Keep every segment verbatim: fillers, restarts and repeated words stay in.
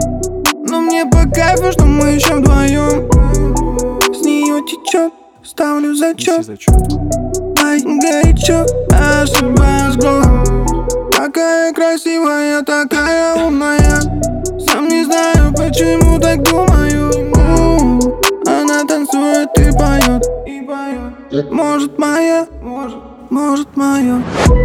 Но мне по кайфу, что мы еще вдвоем. С нее течет, ставлю зачет. Ай, горячо, ошибаюсь голову. Такая красивая, такая умная. Сам не знаю, почему так думаю. Она танцует и поет, и поет. Может моя, может, может моя.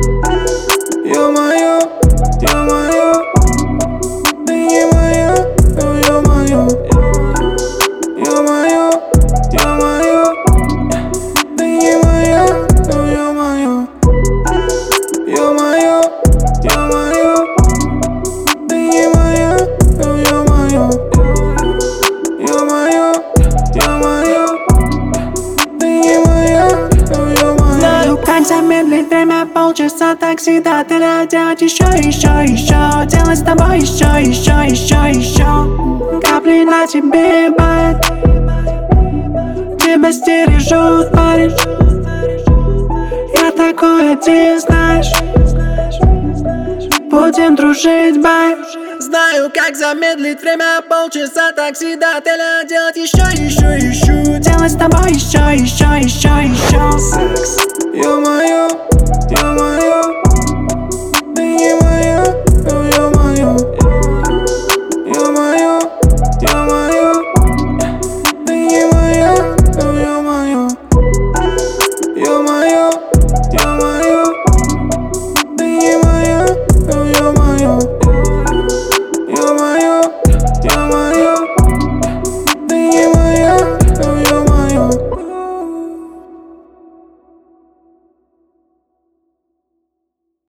Ё-моё, ё-моё. Ты не моя, ё-моё. Ё-моё, ё-моё. Ты не моя, ё-моё. Ё-моё, ё-моё. Ты не моя, ё-моё. Ё-моё, ё-моё. Ты не моя, ё-моё. Знаю, как замедлить время, полчаса такси до отеля. Делать еще, еще, еще. Делать с тобой еще, еще, еще, еще. Капли на тебе бает. Тебя стережут, парень. Я такой, ты знаешь. Будем дружить, бай. Знаю, как замедлить время, полчаса такси до отеля. Делать еще, еще, еще. Делать с тобой еще, еще, еще, еще. Секс. Ё-моё.